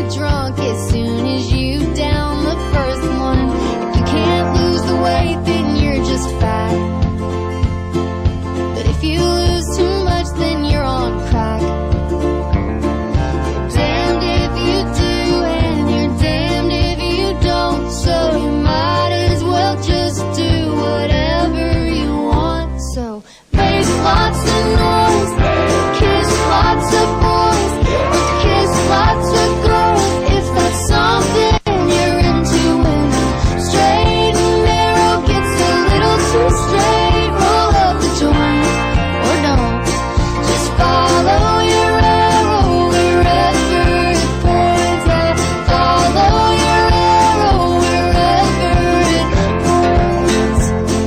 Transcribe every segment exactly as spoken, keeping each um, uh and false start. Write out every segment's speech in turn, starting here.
get drunk as soon as you down the first one. If you can't lose the weight, then you're just fat. But if you lose too much, then you're on crack. You're damned if you do, and you're damned if you don't. So you might as well just do whatever you want. So make lots of noise, kiss lots of boys, kiss lots of girls, if that's something you're into. When the straight and narrow gets a little too straight, roll up the joint, or don't. Just follow your arrow wherever it points at. Follow your arrow wherever it points.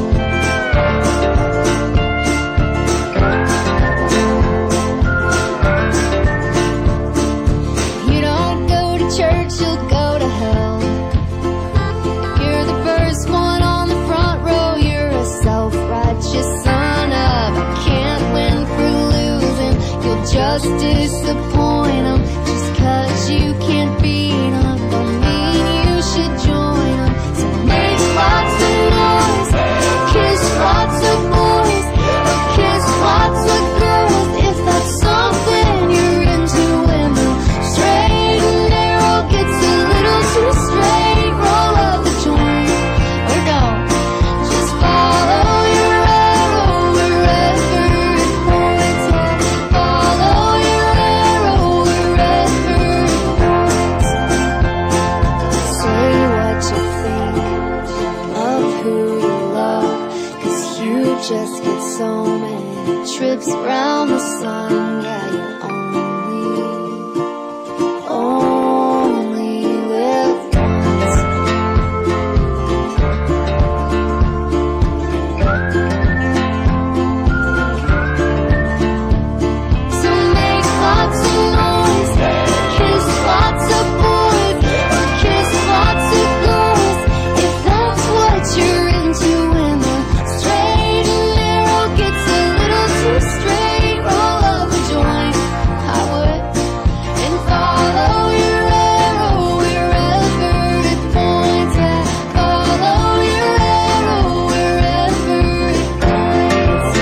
You don't go to church, you'll go to hell. You're the first one on the front row. You're a self-righteous son of a can't win for losing. You'll just disappoint them just 'cause you can't beat them. Don't mean you should join them. So make lots of noise, kiss lots of boys, kiss lots of girls, if that's something you're into. When the straight and narrow gets a little too straight, roll up the joint, or don't. Just follow your arrow wherever it points at. Follow your arrow wherever it points. Say what you think of who you love, 'cause you just get so many trips around the sun. Yeah, you only, only live once. So make lots of noise, kiss lots of boys, kiss lots of girls, if that's what you're into. When the straight and narrow gets a little too straight, roll up a joint, I would, and follow your arrow wherever it points at. Follow your arrow wherever it points.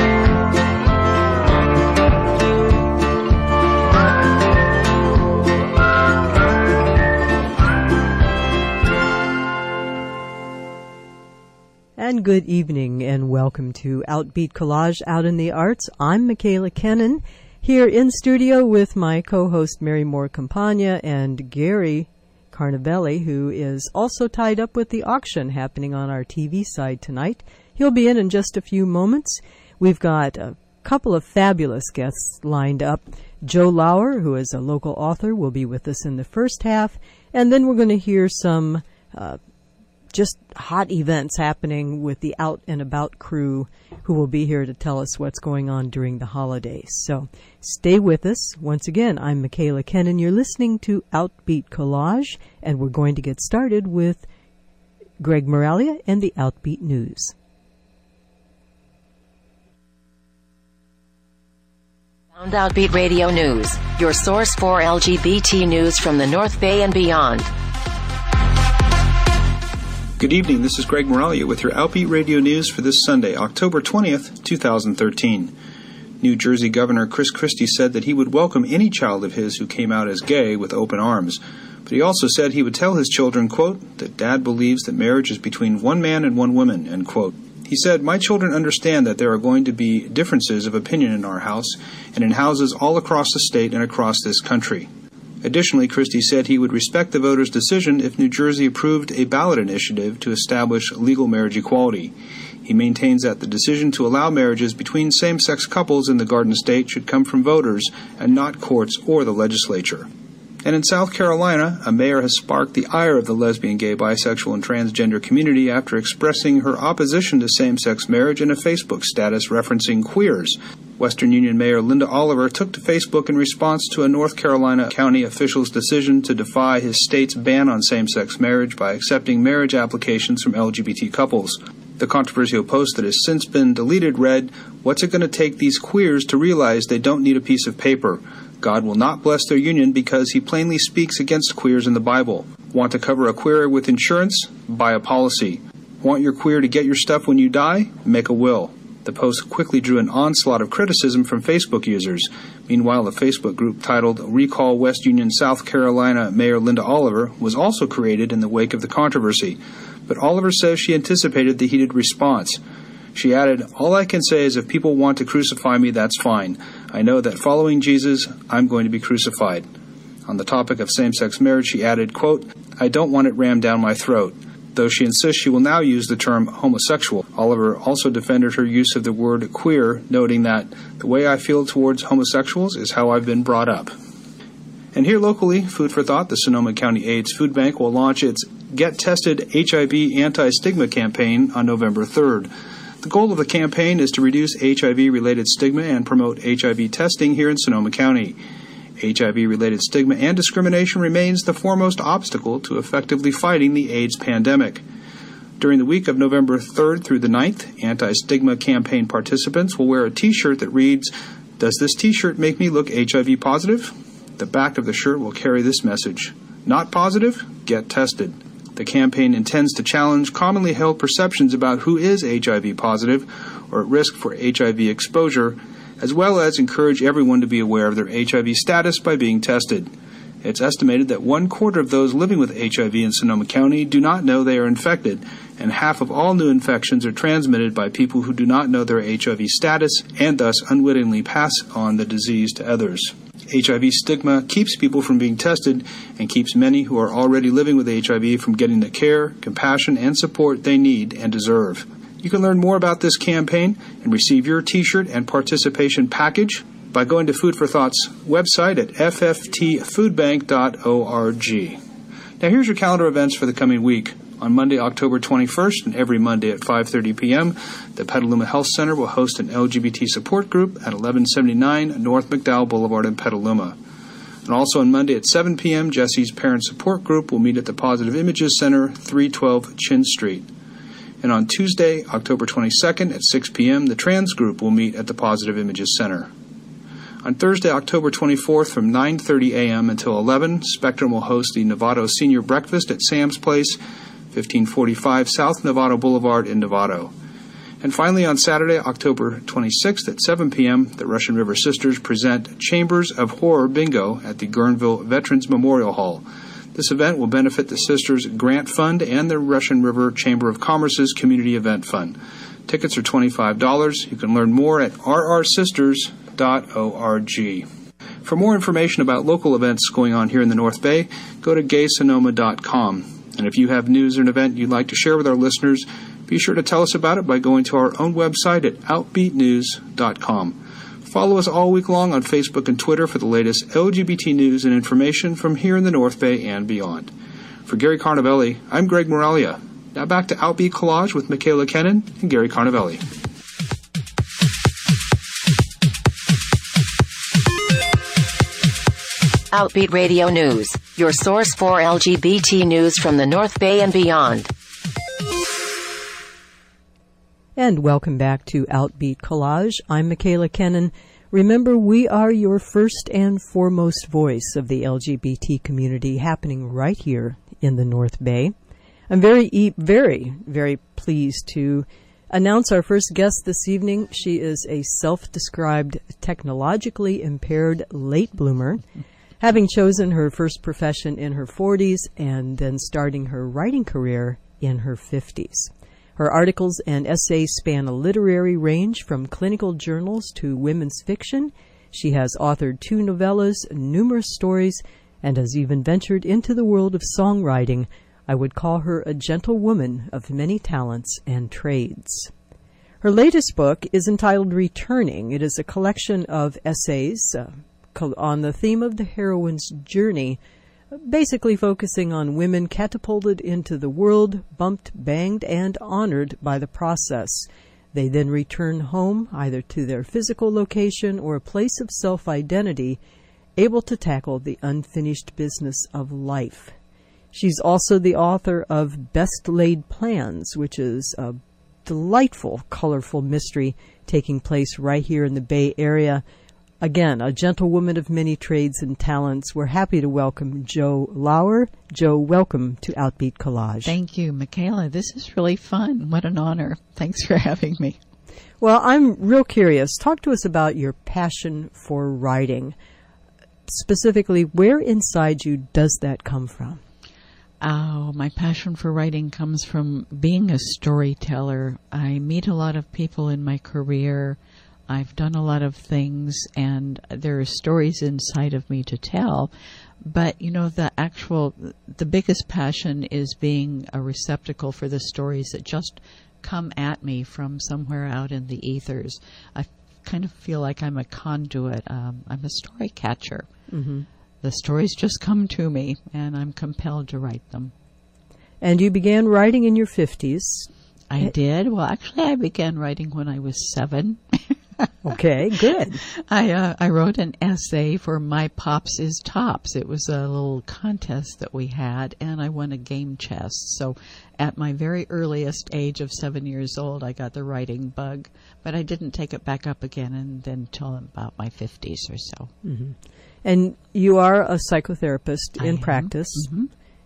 And good evening and welcome to Outbeat Collage Out in the Arts. I'm Michaela Kennan, here in studio with my co-host Mary Moore Campagna and Gary Carnavelli, who is also tied up with the auction happening on our T V side tonight. He'll be in in just a few moments. We've got a couple of fabulous guests lined up. Joe Lauer, who is a local author, will be with us in the first half, and then we're going to hear some uh, just hot events happening with the Out and About crew, who will be here to tell us what's going on during the holidays. So stay with us. Once again, I'm Michaela Kennan. You're listening to Outbeat Collage, and we're going to get started with Greg Moralia and the Outbeat News. Sound Outbeat Radio News, your source for L G B T news from the North Bay and beyond. Good evening, this is Greg Moralia with your Outbeat Radio News for this Sunday, October twentieth, two thousand thirteen. New Jersey Governor Chris Christie said that he would welcome any child of his who came out as gay with open arms. But he also said he would tell his children, quote, that Dad believes that marriage is between one man and one woman, end quote. He said, my children understand that there are going to be differences of opinion in our house and in houses all across the state and across this country. Additionally, Christie said he would respect the voters' decision if New Jersey approved a ballot initiative to establish legal marriage equality. He maintains that the decision to allow marriages between same-sex couples in the Garden State should come from voters and not courts or the legislature. And in South Carolina, a mayor has sparked the ire of the lesbian, gay, bisexual, and transgender community after expressing her opposition to same-sex marriage in a Facebook status referencing queers. Western Union Mayor Linda Oliver took to Facebook in response to a North Carolina county official's decision to defy his state's ban on same-sex marriage by accepting marriage applications from L G B T couples. The controversial post that has since been deleted read, "What's it going to take these queers to realize they don't need a piece of paper? God will not bless their union because he plainly speaks against queers in the Bible. Want to cover a queer with insurance? Buy a policy. Want your queer to get your stuff when you die? Make a will. The post quickly drew an onslaught of criticism from Facebook users. Meanwhile, the Facebook group titled Recall West Union, South Carolina Mayor Linda Oliver was also created in the wake of the controversy. But Oliver says she anticipated the heated response. She added, "All I can say is if people want to crucify me, that's fine. I know that following Jesus, I'm going to be crucified." On the topic of same-sex marriage, she added, quote, "I don't want it rammed down my throat," though she insists she will now use the term homosexual. Oliver also defended her use of the word queer, noting that the way I feel towards homosexuals is how I've been brought up. And here locally, food for thought, the Sonoma County AIDS Food Bank will launch its Get Tested H I V Anti-Stigma campaign on November third. The goal of the campaign is to reduce H I V-related stigma and promote H I V testing here in Sonoma County. H I V-related stigma and discrimination remains the foremost obstacle to effectively fighting the AIDS pandemic. During the week of November third through the ninth, anti-stigma campaign participants will wear a T-shirt that reads, "Does this T-shirt make me look H I V positive?" The back of the shirt will carry this message, "Not positive? Get tested." The campaign intends to challenge commonly held perceptions about who is H I V positive or at risk for H I V exposure, as well as encourage everyone to be aware of their H I V status by being tested. It's estimated that one quarter of those living with H I V in Sonoma County do not know they are infected, and half of all new infections are transmitted by people who do not know their H I V status and thus unwittingly pass on the disease to others. H I V stigma keeps people from being tested and keeps many who are already living with H I V from getting the care, compassion, and support they need and deserve. You can learn more about this campaign and receive your T-shirt and participation package by going to Food for Thought's website at f f t food bank dot org. Now here's your calendar events for the coming week. On Monday, October twenty-first, and every Monday at five thirty p.m., the Petaluma Health Center will host an L G B T support group at eleven seventy-nine North McDowell Boulevard in Petaluma. And also on Monday at seven p.m., Jesse's Parent Support Group will meet at the Positive Images Center, three twelve Chin Street. And on Tuesday, October twenty-second at six p.m., the Trans Group will meet at the Positive Images Center. On Thursday, October twenty-fourth, from nine thirty a.m. until eleven, Spectrum will host the Novato Senior Breakfast at Sam's Place, fifteen forty-five South Novato Boulevard in Novato. And finally, on Saturday, October twenty-sixth at seven p.m., the Russian River Sisters present Chambers of Horror Bingo at the Guerneville Veterans Memorial Hall. This event will benefit the Sisters Grant Fund and the Russian River Chamber of Commerce's Community Event Fund. Tickets are twenty-five dollars. You can learn more at r r sisters dot org. For more information about local events going on here in the North Bay, go to gay sonoma dot com. And if you have news or an event you'd like to share with our listeners, be sure to tell us about it by going to our own website at outbeat news dot com. Follow us all week long on Facebook and Twitter for the latest L G B T news and information from here in the North Bay and beyond. For Gary Carnavelli, I'm Greg Moralia. Now back to Outbeat Collage with Michaela Kennan and Gary Carnavelli. Outbeat Radio News, your source for L G B T news from the North Bay and beyond. And welcome back to Outbeat Collage. I'm Michaela Kennan. Remember, we are your first and foremost voice of the L G B T community happening right here in the North Bay. I'm very, very, very pleased to announce our first guest this evening. She is a self-described technologically impaired late bloomer, having chosen her first profession in her forties and then starting her writing career in her fifties. Her articles and essays span a literary range from clinical journals to women's fiction. She has authored two novellas, numerous stories, and has even ventured into the world of songwriting. I would call her a gentle woman of many talents and trades. Her latest book is entitled Returning. It is a collection of essays uh, on the theme of the heroine's journey, basically focusing on women catapulted into the world, bumped, banged, and honored by the process. They then return home, either to their physical location or a place of self-identity, able to tackle the unfinished business of life. She's also the author of Best Laid Plans, which is a delightful, colorful mystery taking place right here in the Bay Area. Again, a gentlewoman of many trades and talents. We're happy to welcome Jo Lauer. Jo, welcome to Outbeat Collage. Thank you, Michaela. This is really fun. What an honor. Thanks for having me. Well, I'm real curious. Talk to us about your passion for writing. Specifically, where inside you does that come from? Oh, my passion for writing comes from being a storyteller. I meet a lot of people in my career. I've done a lot of things, and there are stories inside of me to tell. But, you know, the actual, the biggest passion is being a receptacle for the stories that just come at me from somewhere out in the ethers. I kind of feel like I'm a conduit. Um, I'm a story catcher. Mm-hmm. The stories just come to me, and I'm compelled to write them. And you began writing in your fifties. I did. Well, actually, I began writing when I was seven. Okay, good. I uh, I wrote an essay for My Pops is Tops. It was a little contest that we had, and I won a game chest. So at my very earliest age of seven years old, I got the writing bug, but I didn't take it back up again and then until about my fifties or so. Mm-hmm. And you are a psychotherapist I in am. practice. Mm-hmm.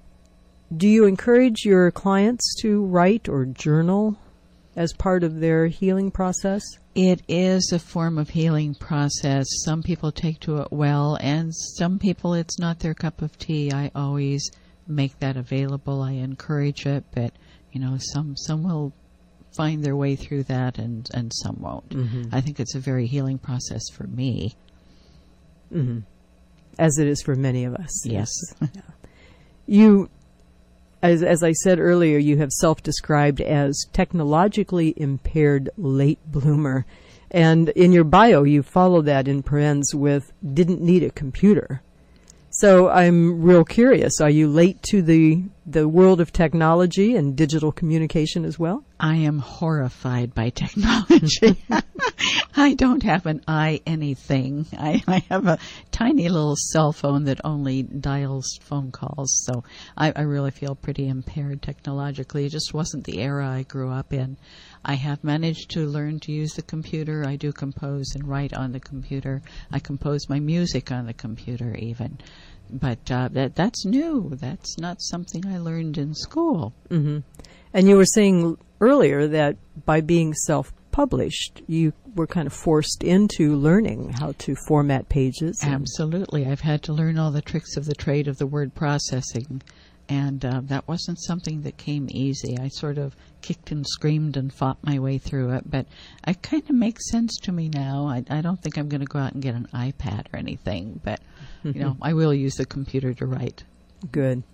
Do you encourage your clients to write or journal as part of their healing process? It is a form of healing process. Some people take to it well, and some people it's not their cup of tea. I always make that available. I encourage it, but you know, some some will find their way through that, and and some won't. Mm-hmm. I think it's a very healing process for me. Mm-hmm. As it is for many of us. Yes. Yeah. You, as as I said earlier, you have self-described as technologically impaired late bloomer. And in your bio, you follow that in parens with didn't need a computer. So I'm real curious. Are you late to the the world of technology and digital communication as well? I am horrified by technology. I don't have an I anything. I, I have a tiny little cell phone that only dials phone calls. So I, I really feel pretty impaired technologically. It just wasn't the era I grew up in. I have managed to learn to use the computer. I do compose and write on the computer. I compose my music on the computer even. But uh, that that's new. That's not something I learned in school. Mm-hmm. And you were saying earlier that by being self-published, you were kind of forced into learning how to format pages. Absolutely. I've had to learn all the tricks of the trade of the word processing. And uh, that wasn't something that came easy. I sort of kicked and screamed and fought my way through it. But it kind of makes sense to me now. I, I don't think I'm going to go out and get an iPad or anything. But, you know, I will use the computer to write. Good.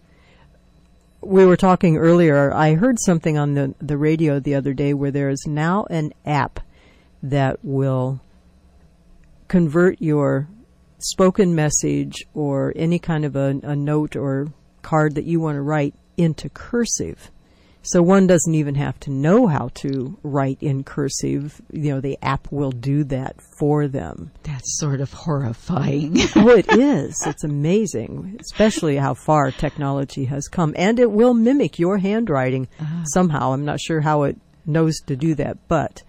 We were talking earlier. I heard something on the, the radio the other day where there is now an app that will convert your spoken message or any kind of a, a note or card that you want to write into cursive. So one doesn't even have to know how to write in cursive. You know, the app will do that for them. That's sort of horrifying. Oh, it is. It's amazing, especially how far technology has come. And it will mimic your handwriting uh. somehow. I'm not sure how it knows to do that, but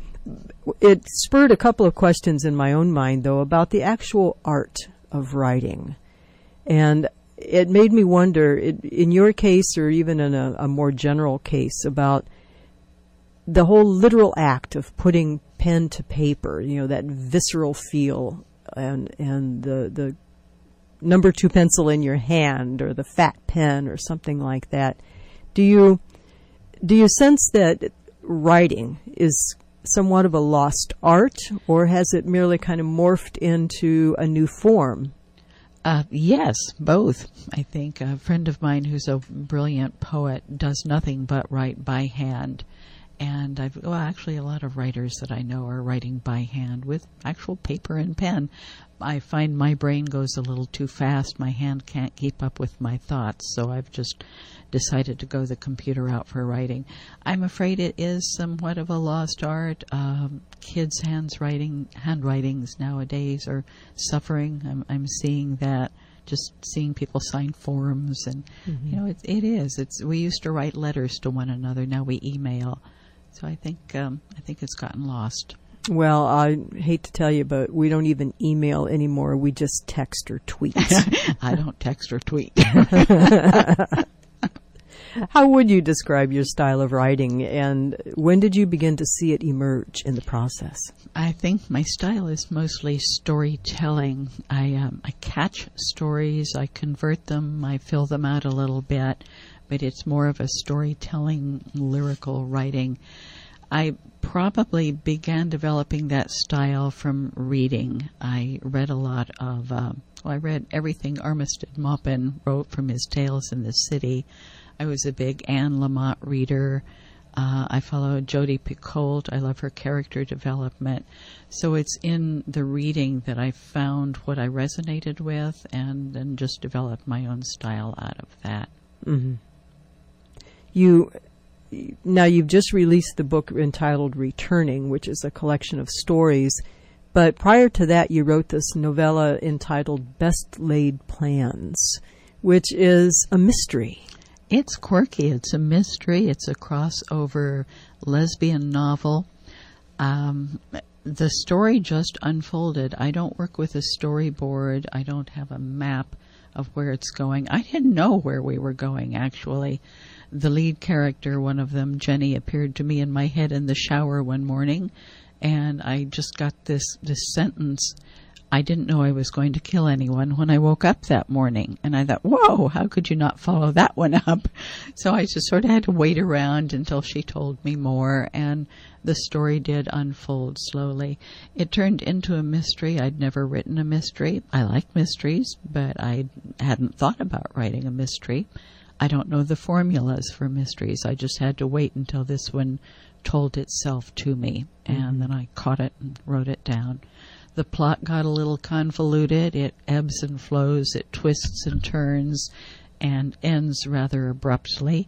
it spurred a couple of questions in my own mind, though, about the actual art of writing. And it made me wonder, it, in your case or even in a, a more general case, about the whole literal act of putting pen to paper, you know, that visceral feel and and the, the number two pencil in your hand or the fat pen or something like that. Do you, do you sense that writing is somewhat of a lost art, or has it merely kind of morphed into a new form? Uh, yes, both. I think a friend of mine who's a brilliant poet does nothing but write by hand. And I've, well, actually a lot of writers that I know are writing by hand with actual paper and pen. I find my brain goes a little too fast. My hand can't keep up with my thoughts, so I've just decided to go the computer route for writing. I'm afraid it is somewhat of a lost art. Um, kids' hands writing, handwritings nowadays are suffering. I'm, I'm seeing that. Just seeing people sign forms, and mm-hmm. you know, it, it is. It's we used to write letters to one another. Now we email. So I think um, I think it's gotten lost. Well, I hate to tell you, but we don't even email anymore. We just text or tweet. I don't text or tweet. How would you describe your style of writing, and when did you begin to see it emerge in the process? I think my style is mostly storytelling. I um, I catch stories, I convert them, I fill them out a little bit, but it's more of a storytelling, lyrical writing. I probably began developing that style from reading. I read a lot of, uh, well, I read everything Armistead Maupin wrote from his Tales in the City. I was a big Anne Lamott reader. Uh, I followed Jodi Picoult. I love her character development. So it's in the reading that I found what I resonated with and then just developed my own style out of that. Mm-hmm. You, now you've just released the book entitled Returning, which is a collection of stories. But prior to that, you wrote this novella entitled Best Laid Plans, which is a mystery. It's quirky. It's a mystery. It's a crossover lesbian novel. Um, the story just unfolded. I don't work with a storyboard. I don't have a map of where it's going. I didn't know where we were going, actually. The lead character, one of them, Jenny, appeared to me in my head in the shower one morning, and I just got this, this sentence. I didn't know I was going to kill anyone when I woke up that morning. And I thought, whoa, how could you not follow that one up? So I just sort of had to wait around until she told me more, and the story did unfold slowly. It turned into a mystery. I'd never written a mystery. I like mysteries, but I hadn't thought about writing a mystery. I don't know the formulas for mysteries. I just had to wait until this one told itself to me, and mm-hmm. then I caught it and wrote it down. The plot got a little convoluted. It ebbs and flows. It twists and turns and ends rather abruptly.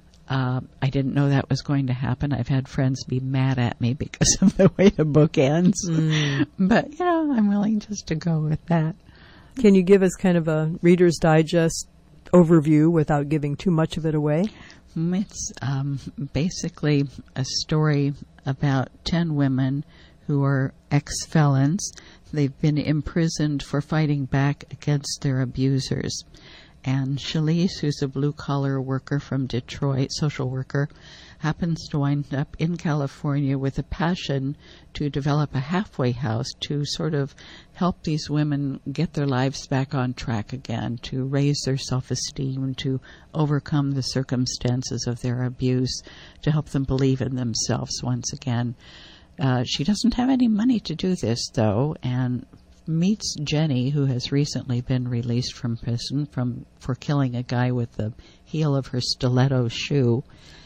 Uh, I didn't know that was going to happen. I've had friends be mad at me because of the way the book ends. Mm. But, you know, I'm willing just to go with that. Can you give us kind of a Reader's Digest overview without giving too much of it away? It's um, basically a story about ten women who are ex-felons. They've been imprisoned for fighting back against their abusers. And Shalise, who's a blue-collar worker from Detroit, social worker, happens to wind up in California with a passion to develop a halfway house to sort of help these women get their lives back on track again, to raise their self-esteem, to overcome the circumstances of their abuse, to help them believe in themselves once again. Uh, she doesn't have any money to do this, though, and meets Jenny, who has recently been released from prison from for killing a guy with the heel of her stiletto shoe.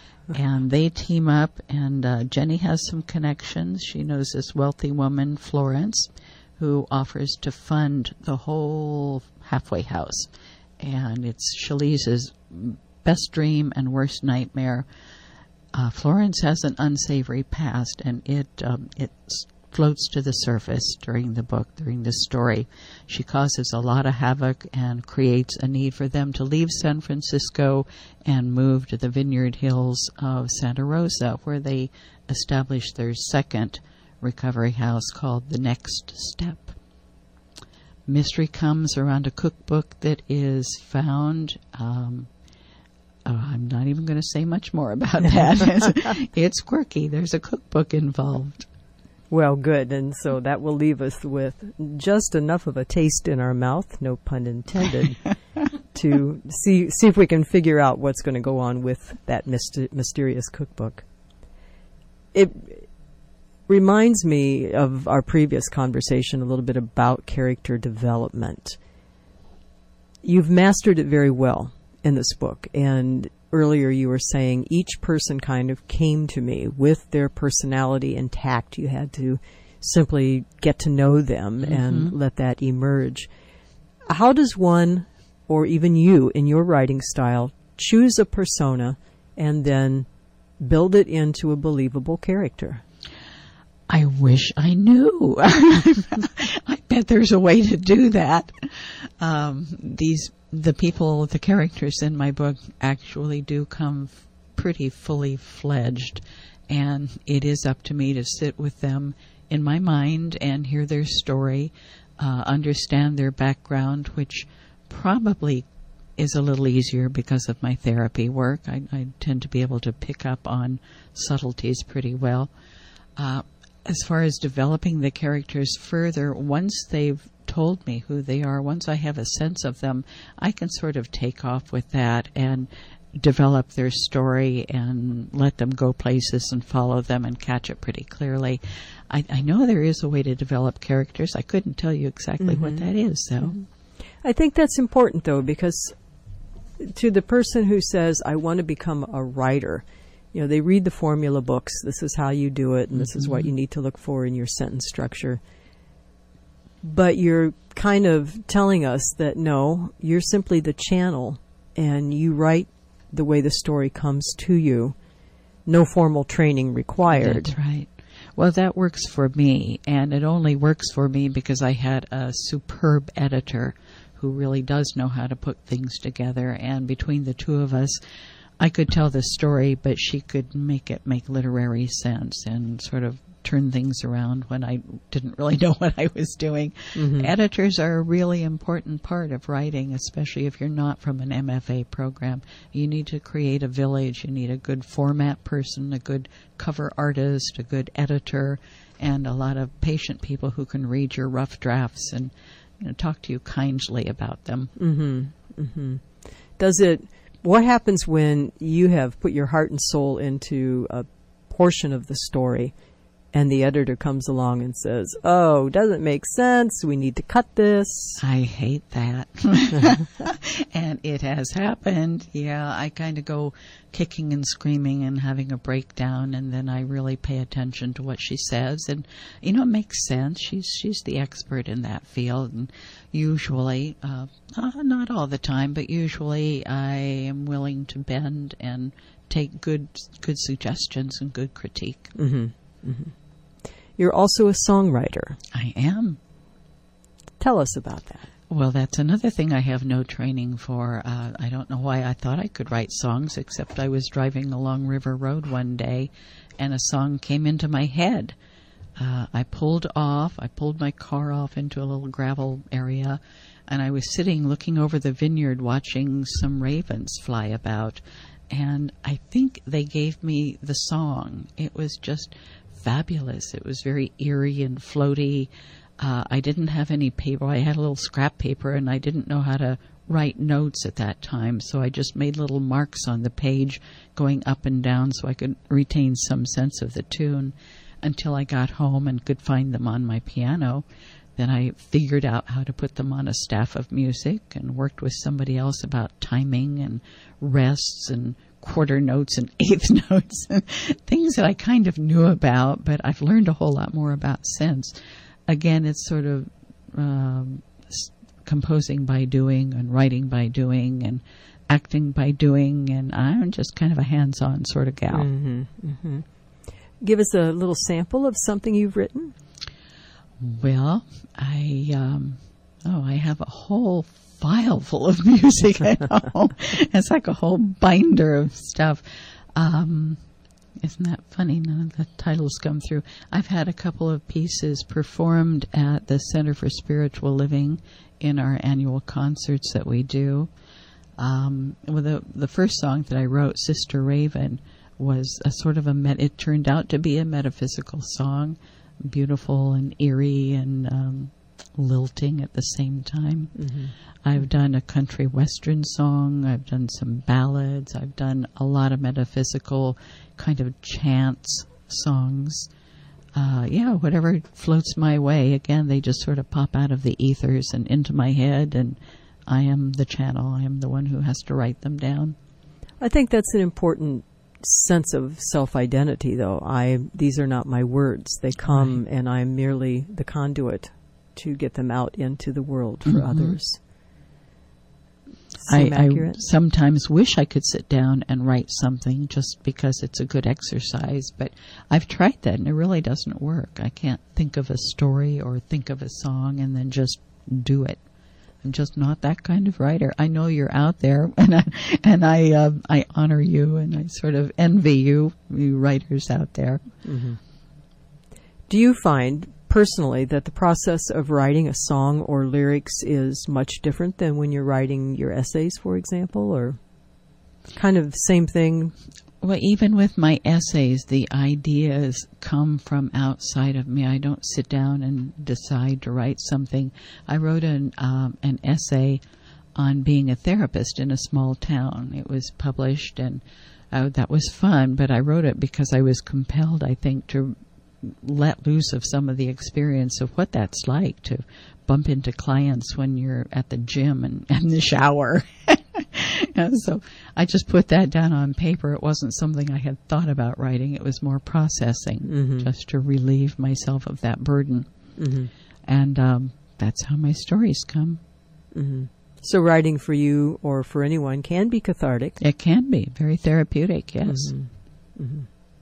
And they team up, and uh, Jenny has some connections. She knows this wealthy woman, Florence, who offers to fund the whole halfway house. And it's Shalise's best dream and worst nightmare. Uh, Florence has an unsavory past, and it um, it floats to the surface during the book, during the story. She causes a lot of havoc and creates a need for them to leave San Francisco and move to the Vineyard Hills of Santa Rosa, where they establish their second recovery house called The Next Step. Mystery comes around a cookbook that is found. Um, Oh, I'm not even going to say much more about that. it's, it's quirky. There's a cookbook involved. Well, good. And so that will leave us with just enough of a taste in our mouth, no pun intended, to see see if we can figure out what's going to go on with that myst- mysterious cookbook. It reminds me of our previous conversation a little bit about character development. You've mastered it very well in this book, and earlier you were saying each person kind of came to me with their personality intact. You had to simply get to know them mm-hmm. and let that emerge. How does one, or even you in your writing style, choose a persona and then build it into a believable character? I wish I knew. I bet there's a way to do that. Um, these The people, the characters in my book actually do come f- pretty fully fledged, and it is up to me to sit with them in my mind and hear their story, uh, understand their background, which probably is a little easier because of my therapy work. I, I tend to be able to pick up on subtleties pretty well. Uh, as far as developing the characters further, once they've told me who they are, once I have a sense of them, I can sort of take off with that and develop their story and let them go places and follow them and catch it pretty clearly. I, I know there is a way to develop characters. I couldn't tell you exactly mm-hmm. what that is, though. Mm-hmm. I think that's important, though, because to the person who says, I want to become a writer, you know, they read the formula books. This is how you do it, and this mm-hmm. is what you need to look for in your sentence structure. But you're kind of telling us that, no, you're simply the channel, and you write the way the story comes to you. No formal training required. That's right. Well, that works for me, and it only works for me because I had a superb editor who really does know how to put things together, and between the two of us, I could tell the story, but she could make it make literary sense and sort of turn things around when I didn't really know what I was doing. Mm-hmm. Editors are a really important part of writing, especially if you're not from an M F A program. You need to create a village. You need a good format person, a good cover artist, a good editor, and a lot of patient people who can read your rough drafts and, you know, talk to you kindly about them. Mm-hmm. Mm-hmm. Does it, what happens when you have put your heart and soul into a portion of the story and the editor comes along and says, oh, doesn't make sense, we need to cut this? I hate that. And it has happened. Yeah, I kind of go kicking and screaming and having a breakdown, and then I really pay attention to what she says. And, you know, it makes sense. She's she's the expert in that field. And usually, uh, uh, not all the time, but usually I am willing to bend and take good good suggestions and good critique. Mm-hmm. Mm-hmm. You're also a songwriter. I am. Tell us about that. Well, that's another thing I have no training for. Uh, I don't know why I thought I could write songs, except I was driving along River Road one day, and a song came into my head. Uh, I pulled off. I pulled my car off into a little gravel area, and I was sitting looking over the vineyard watching some ravens fly about, and I think they gave me the song. It was just fabulous. It was very eerie and floaty. Uh, I didn't have any paper. I had a little scrap paper, and I didn't know how to write notes at that time, so I just made little marks on the page going up and down so I could retain some sense of the tune until I got home and could find them on my piano. Then I figured out how to put them on a staff of music and worked with somebody else about timing and rests and quarter notes and eighth notes, things that I kind of knew about, but I've learned a whole lot more about since. Again, it's sort of um, composing by doing and writing by doing and acting by doing, and I'm just kind of a hands-on sort of gal. Mm-hmm, mm-hmm. Give us a little sample of something you've written. Well, I um, oh, I have a whole file full of music at home. It's like a whole binder of stuff. Um, isn't that funny? None of the titles come through. I've had a couple of pieces performed at the Center for Spiritual Living in our annual concerts that we do. Um, well, the, the first song that I wrote, Sister Raven, was a sort of a, met- it turned out to be a metaphysical song, beautiful and eerie and um, lilting at the same time. Mm-hmm. I've done a country western song. I've done some ballads. I've done a lot of metaphysical kind of chants songs. Uh, yeah, whatever floats my way. Again, they just sort of pop out of the ethers and into my head, and I am the channel. I am the one who has to write them down. I think that's an important sense of self-identity, though. I these are not my words. They come, right, and I'm merely the conduit to get them out into the world for mm-hmm. others. I, I sometimes wish I could sit down and write something just because it's a good exercise, but I've tried that and it really doesn't work. I can't think of a story or think of a song and then just do it. I'm just not that kind of writer. I know you're out there, and I and I uh, I honor you, and I sort of envy you, you writers out there. Mm-hmm. Do you find personally that the process of writing a song or lyrics is much different than when you're writing your essays, for example, or kind of the same thing? Well, even with my essays, the ideas come from outside of me. I don't sit down and decide to write something. I wrote an um, an essay on being a therapist in a small town. It was published, and uh, that was fun, but I wrote it because I was compelled, I think, to let loose of some of the experience of what that's like to bump into clients when you're at the gym and, and the shower. And so I just put that down on paper. It wasn't something I had thought about writing. It was more processing, mm-hmm. just to relieve myself of that burden. Mm-hmm. And um, that's how my stories come. Mm-hmm. So writing for you or for anyone can be cathartic. It can be. Very therapeutic, yes. Mm-hmm. Mm-hmm.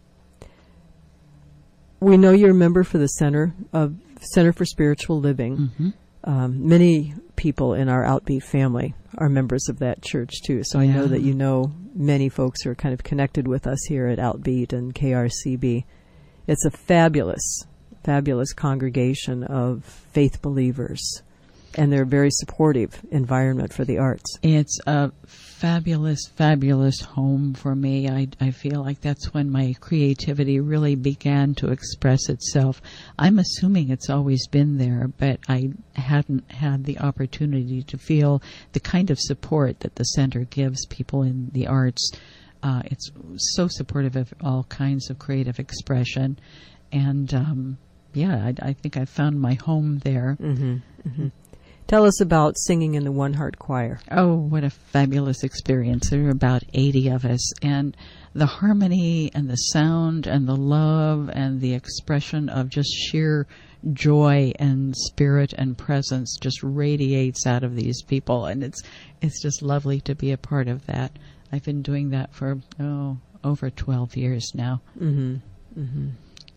We know you're a member for the Center of Center for Spiritual Living. Mm-hmm. Um, many people in our Outbeat family are members of that church, too. So yeah. I know that you know many folks who are kind of connected with us here at Outbeat and K R C B. It's a fabulous, fabulous congregation of faith believers, and they're a very supportive environment for the arts. It's a fabulous, fabulous home for me. I, I feel like that's when my creativity really began to express itself. I'm assuming it's always been there, but I hadn't had the opportunity to feel the kind of support that the center gives people in the arts. Uh, it's so supportive of all kinds of creative expression. And, um, yeah, I, I think I found my home there. Mm-hmm, mm-hmm. Tell us about singing in the One Heart Choir. Oh, what a fabulous experience. There were about eighty of us, and the harmony and the sound and the love and the expression of just sheer joy and spirit and presence just radiates out of these people, and it's it's just lovely to be a part of that. I've been doing that for, oh, over twelve years now. Mm-hmm. Mm-hmm.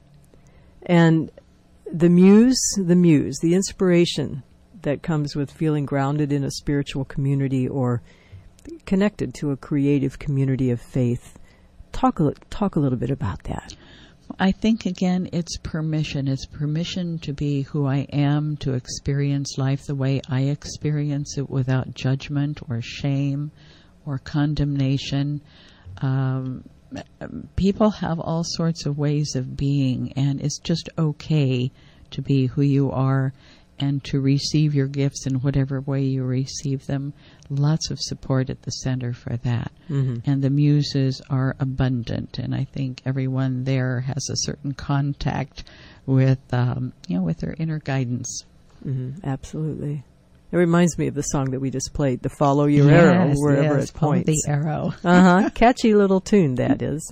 And the muse, the muse, the inspiration that comes with feeling grounded in a spiritual community or connected to a creative community of faith. Talk a, talk a little bit about that. I think, again, it's permission. It's permission to be who I am, to experience life the way I experience it without judgment or shame or condemnation. Um, people have all sorts of ways of being, and it's just okay to be who you are and to receive your gifts in whatever way you receive them. Lots of support at the center for that. Mm-hmm. And the muses are abundant, and I think everyone there has a certain contact with, um, you know, with their inner guidance. Mm-hmm. Absolutely. It reminds me of the song that we just played, the Follow Your yes, Arrow, wherever yes, it points. The arrow. uh-huh. Catchy little tune, that is.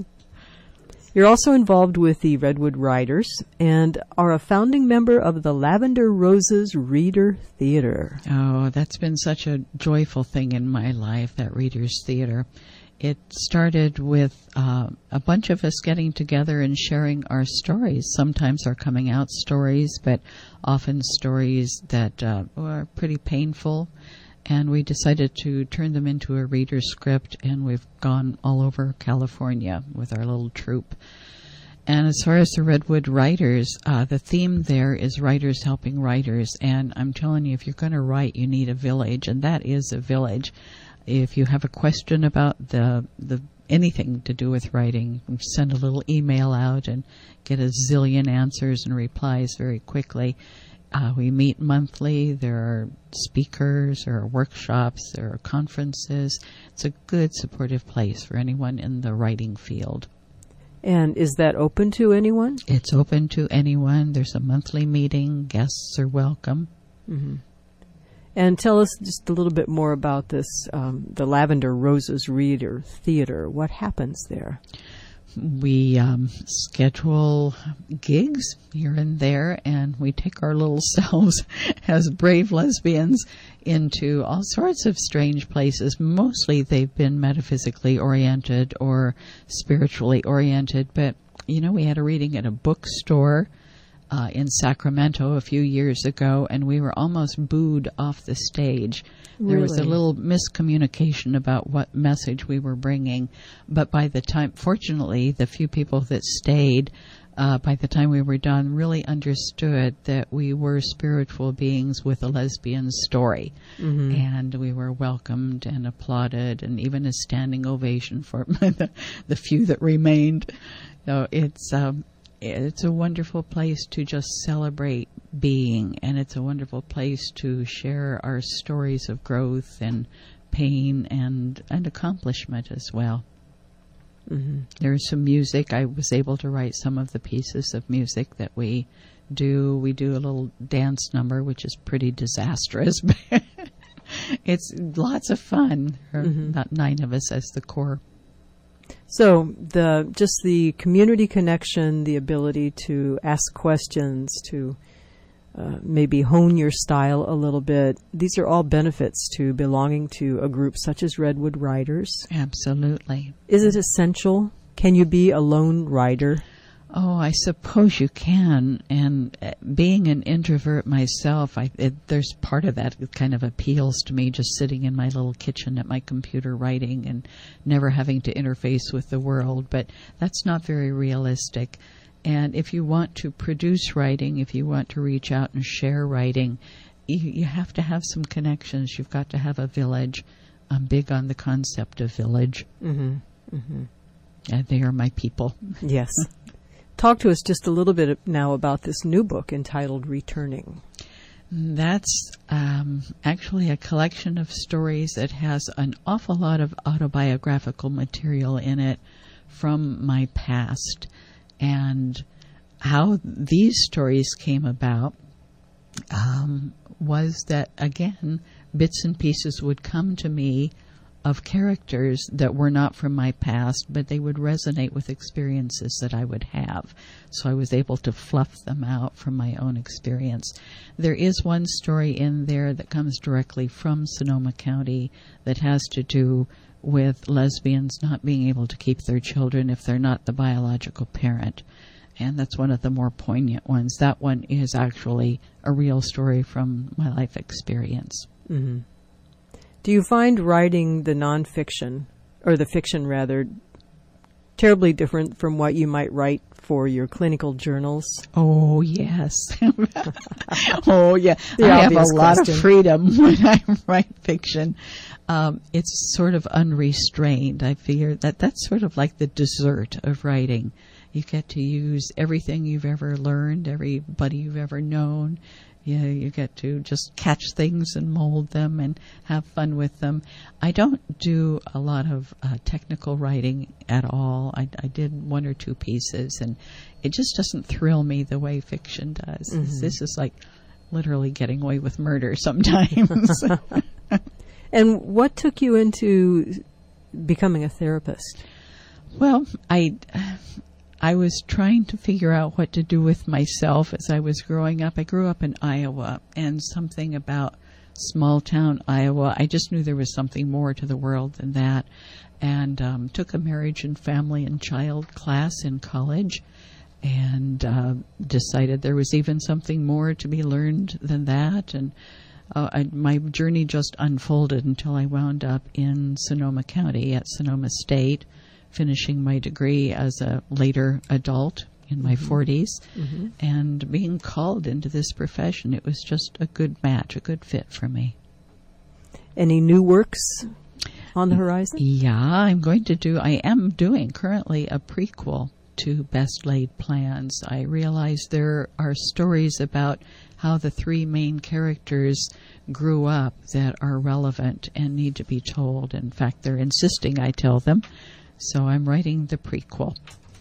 You're also involved with the Redwood Riders and are a founding member of the Lavender Roses Reader Theater. Oh, that's been such a joyful thing in my life, that Readers Theater. It started with uh, a bunch of us getting together and sharing our stories. Sometimes our coming out stories, but often stories that uh, are pretty painful. And we decided to turn them into a reader's script, and we've gone all over California with our little troupe. And as far as the Redwood Writers, uh, the theme there is writers helping writers. And I'm telling you, if you're going to write, you need a village, and that is a village. If you have a question about the the anything to do with writing, send a little email out and get a zillion answers and replies very quickly. Uh, we meet monthly. There are speakers, there are workshops, there are conferences. It's a good supportive place for anyone in the writing field. And is that open to anyone? It's open to anyone. There's a monthly meeting. Guests are welcome. Mm-hmm. And tell us just a little bit more about this, um, the Lavender Roses Reader Theater. What happens there? We um, schedule gigs here and there, and we take our little selves as brave lesbians into all sorts of strange places. Mostly they've been metaphysically oriented or spiritually oriented, but, you know, we had a reading at a bookstore uh, in Sacramento a few years ago, and we were almost booed off the stage. Really? There was a little miscommunication about what message we were bringing, but by the time, fortunately, the few people that stayed uh, by the time we were done, really understood that we were spiritual beings with a lesbian story. Mm-hmm. And we were welcomed and applauded, and even a standing ovation for the, the few that remained. So it's um, it's a wonderful place to just celebrate being, and it's a wonderful place to share our stories of growth and pain and, and accomplishment as well. Mm-hmm. There's some music. I was able to write some of the pieces of music that we do. We do a little dance number, which is pretty disastrous. It's lots of fun. Mm-hmm. About nine of us as the core. So the just the community connection, the ability to ask questions, to uh, maybe hone your style a little bit, these are all benefits to belonging to a group such as Redwood Writers. Absolutely. Is it essential? Can you be a lone writer? Oh, I suppose you can. And uh, being an introvert myself, I, it, there's part of that that kind of appeals to me, just sitting in my little kitchen at my computer writing and never having to interface with the world. But that's not very realistic. And if you want to produce writing, if you want to reach out and share writing, you, you have to have some connections. You've got to have a village. I'm big on the concept of village. Mm-hmm. Mm-hmm. Uh, they are my people. Yes. Talk to us just a little bit now about this new book entitled Returning. That's um, actually a collection of stories that has an awful lot of autobiographical material in it from my past. And how these stories came about um, was that, again, bits and pieces would come to me of characters that were not from my past, but they would resonate with experiences that I would have. So I was able to fluff them out from my own experience. There is one story in there that comes directly from Sonoma County that has to do with lesbians not being able to keep their children if they're not the biological parent. And that's one of the more poignant ones. That one is actually a real story from my life experience. Mm-hmm. Do you find writing the nonfiction, or the fiction rather, terribly different from what you might write for your clinical journals? Oh, yes. oh, yeah. The I have a question. lot of freedom when I write fiction. Um, it's sort of unrestrained. I figure that that's sort of like the dessert of writing. You get to use everything you've ever learned, everybody you've ever known. You know, you get to just catch things and mold them and have fun with them. I don't do a lot of uh, technical writing at all. I, I did one or two pieces, and it just doesn't thrill me the way fiction does. Mm-hmm. This, this is like literally getting away with murder sometimes. And what took you into becoming a therapist? Well, I... I was trying to figure out what to do with myself as I was growing up. I grew up in Iowa, and something about small town Iowa, I just knew there was something more to the world than that. And um, took a marriage and family and child class in college, and uh, decided there was even something more to be learned than that. And uh, I, my journey just unfolded until I wound up in Sonoma County at Sonoma State, finishing my degree as a later adult in my mm-hmm. forties, mm-hmm. and being called into this profession. It was just a good match, a good fit for me. Any new works on the horizon? Yeah, I'm going to do, I am doing currently a prequel to Best Laid Plans. I realize there are stories about how the three main characters grew up that are relevant and need to be told. In fact, they're insisting I tell them. So I'm writing the prequel.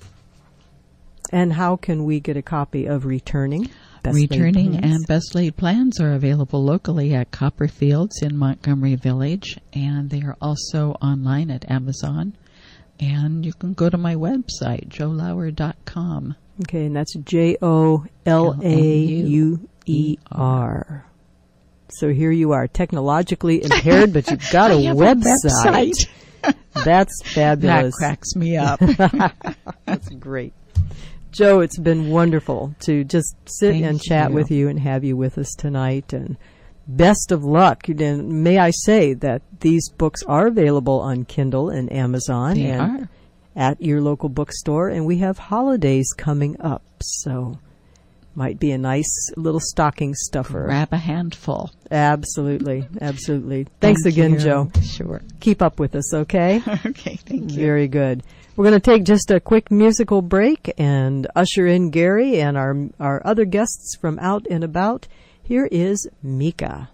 And how can we get a copy of Returning? Best Returning and Best Laid Plans are available locally at Copperfields in Montgomery Village, and they are also online at Amazon. And you can go to my website, joe lauer dot com. Okay, and that's J O L A U E R. So here you are, technologically impaired, but you've got a website. website. That's fabulous. That cracks me up. That's great. Joe, it's been wonderful to just sit Thank and chat you. with you and have you with us tonight. And best of luck. And may I say that these books are available on Kindle and Amazon. They and, are. at your local bookstore. And we have holidays coming up, so might be a nice little stocking stuffer. Grab a handful. Absolutely, absolutely. Thanks Thank again, you. Joe. Sure. Keep up with us, okay? Okay, thank you. Very good. We're going to take just a quick musical break and usher in Gary and our our other guests from Out and About. Here is Mika.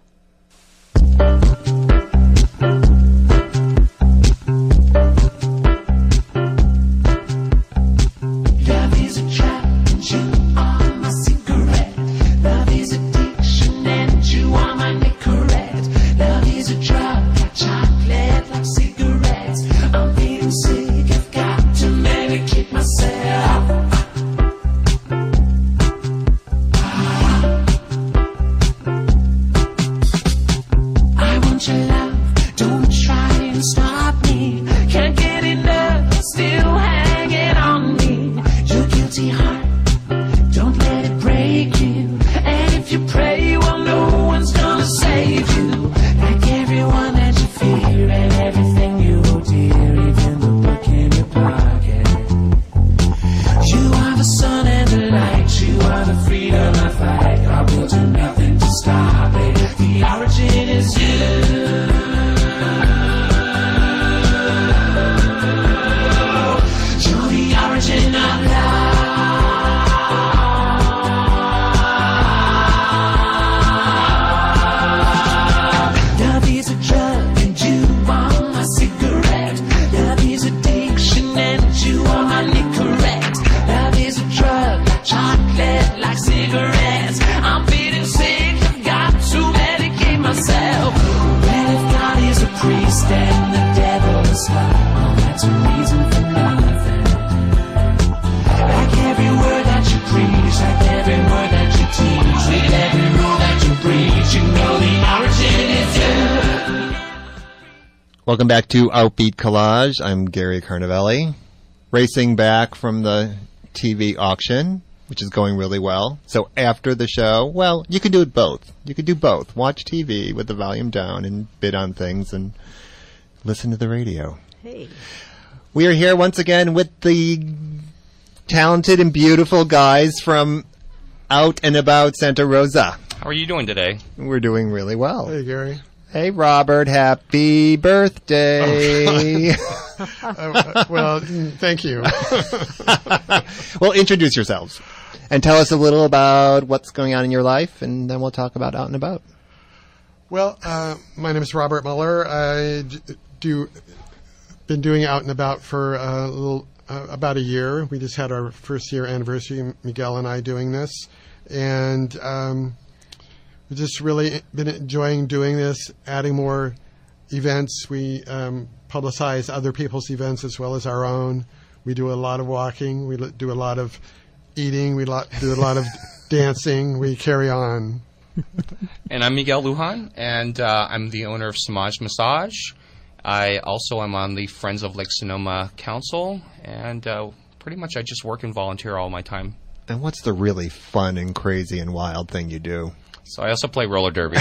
Welcome back to Outbeat Collage. I'm Gary Carnavelli, racing back from the T V auction, which is going really well. So after the show, well, you can do it both. You can do both. Watch T V with the volume down and bid on things and listen to the radio. Hey. We are here once again with the talented and beautiful guys from Out and About Santa Rosa. How are you doing today? We're doing really well. Hey, Gary. Hey, Robert, happy birthday. Oh. uh, well, thank you. Well, introduce yourselves and tell us a little about what's going on in your life, and then we'll talk about Out and About. Well, uh, my name is Robert Muller. I d- do been doing Out and About for a little, uh, about a year. We just had our first year anniversary, Miguel and I doing this, and um, we've just really been enjoying doing this, adding more events. We um, publicize other people's events as well as our own. We do a lot of walking. We do a lot of eating. We lo- do a lot of dancing. We carry on. And I'm Miguel Lujan, and uh, I'm the owner of Samaj Massage. I also am on the Friends of Lake Sonoma Council, and uh, pretty much I just work and volunteer all my time. And what's the really fun and crazy and wild thing you do? So I also play roller derby.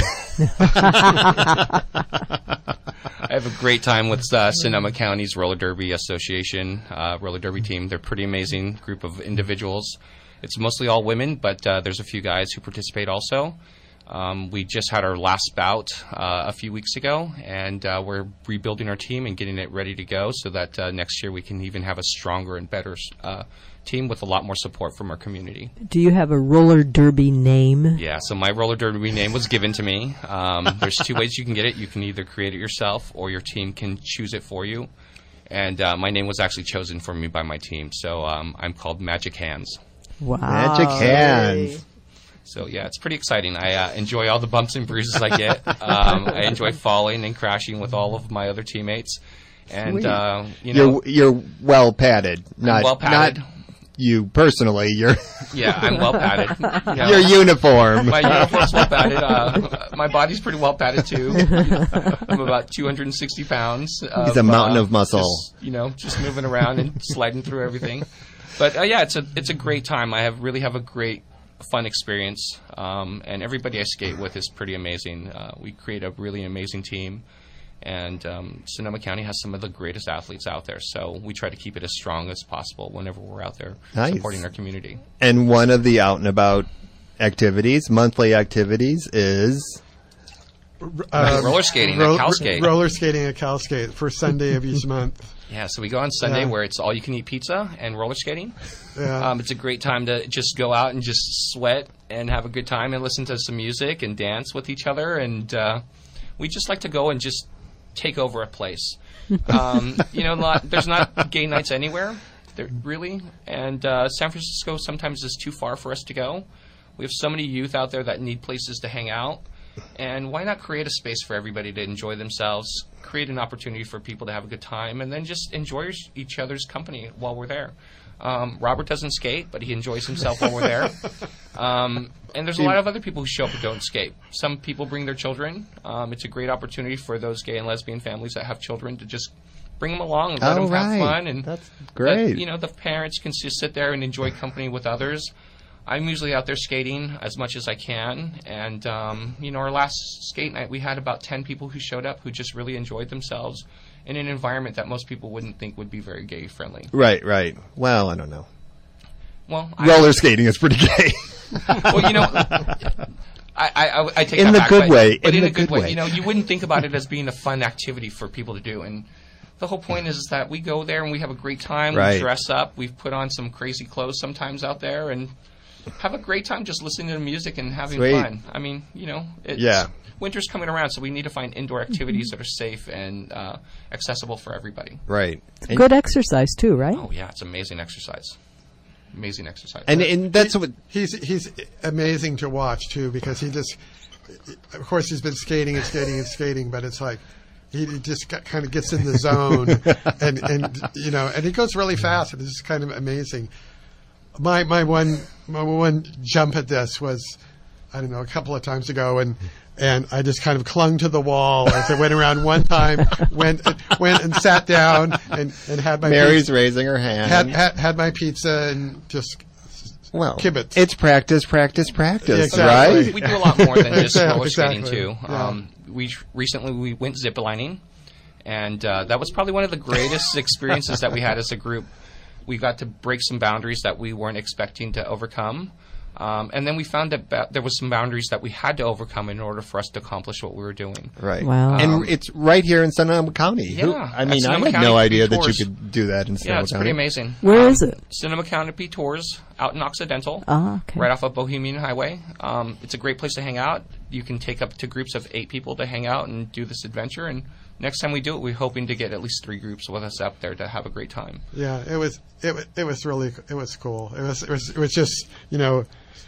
I have a great time with uh, Sonoma County's Roller Derby Association, uh, roller derby team. They're a pretty amazing group of individuals. It's mostly all women, but uh, there's a few guys who participate also. Um, we just had our last bout uh, a few weeks ago, and uh, we're rebuilding our team and getting it ready to go so that uh, next year we can even have a stronger and better uh, team with a lot more support from our community. Do you have a roller derby name? Yeah, so my roller derby name was given to me. Um, there's two ways you can get it. You can either create it yourself or your team can choose it for you. And uh, my name was actually chosen for me by my team, so um, I'm called Magic Hands. Wow. Magic Hands. So, yeah, it's pretty exciting. I uh, enjoy all the bumps and bruises I get. Um, I enjoy falling and crashing with all of my other teammates. And, uh, you know. You're, you're well padded. Not, well padded. Not you personally. You're yeah, I'm well padded. You know, your uniform. My uniform's well padded. Uh, my body's pretty well padded, too. I'm about two hundred sixty pounds. Of, He's a mountain uh, of muscle. Just, you know, just moving around and sliding through everything. But, uh, yeah, it's a it's a great time. I have really have a great fun experience, um, and everybody I skate with is pretty amazing. Uh, we create a really amazing team, And um, Sonoma County has some of the greatest athletes out there, so we try to keep it as strong as possible whenever we're out there Nice. supporting our community. And one of the out and about activities, monthly activities, is Uh, roller skating ro- at Cal Skate. Roller skating at Cal Skate, first Sunday of each month. Yeah, so we go on Sunday Yeah. where it's all you can eat pizza and roller skating. Yeah. Um, it's a great time to just go out and just sweat and have a good time and listen to some music and dance with each other. And uh, we just like to go and just take over a place. Um, you know, not, there's not gay nights anywhere, there, really. And uh, San Francisco sometimes is too far for us to go. We have so many youth out there that need places to hang out. And why not create a space for everybody to enjoy themselves, create an opportunity for people to have a good time, and then just enjoy each other's company while we're there. Um, Robert doesn't skate, but he enjoys himself while we're there. Um, and there's a lot of other people who show up who don't skate. Some people bring their children. Um, it's a great opportunity for those gay and lesbian families that have children to just bring them along and let Oh, them have right. fun. And That's great. that, you know, the parents can just sit there and enjoy company with others. I'm usually out there skating as much as I can, and um, you know, our last skate night we had about ten people who showed up who just really enjoyed themselves in an environment that most people wouldn't think would be very gay friendly. right, right. Well, I don't know. Well, I, Roller skating is pretty gay. well, you know, I, I, I take In that the back, good but, way, but in in, the a good, good way. way. You know, you wouldn't think about it as being a fun activity for people to do, and the whole point is that we go there and we have a great time. Right. We dress up. We've put on some crazy clothes sometimes out there, and have a great time just listening to music and having Sweet. fun. I mean, you know, it's, Yeah. winter's coming around, so we need to find indoor activities that are safe and uh, accessible for everybody. Right. And, Good exercise too, right? Oh yeah, it's amazing exercise. Amazing exercise. and, and that's what. He's he's amazing to watch too, because he just, of course, he's been skating and skating and skating, but it's like he he just got, kind of gets in the zone, and and you know, and he goes really fast, and it's just kind of amazing. My my one my one jump at this was, I don't know, a couple of times ago, and and I just kind of clung to the wall as I went around one time, went went and sat down and, and had my Mary's pizza, raising her hand. had, had had my pizza and just well, kibitz. it's practice, practice, practice, Exactly. right? we do a lot more than just roller skating Exactly. too. Yeah. Um, we recently we went ziplining, and uh, that was probably one of the greatest experiences that we had as a group. We got to break some boundaries that we weren't expecting to overcome. Um, and then we found that ba- there was some boundaries that we had to overcome in order for us to accomplish what we were doing. Right. Wow. And Um, it's right here in Sonoma County. Who- Yeah, I at mean, I Sonoma had County no P idea that you Tours. could do that in Sonoma Yeah, it's County. pretty amazing. Where um, is it? Sonoma County Tours out in Occidental, Ah, okay. right off of Bohemian Highway. Um, it's a great place to hang out. You can take up to groups of eight people to hang out and do this adventure. And next time we do it, we're hoping to get at least three groups with us up there to have a great time. Yeah, it was it wa- it was really it was cool. It was it was, it was just, you know,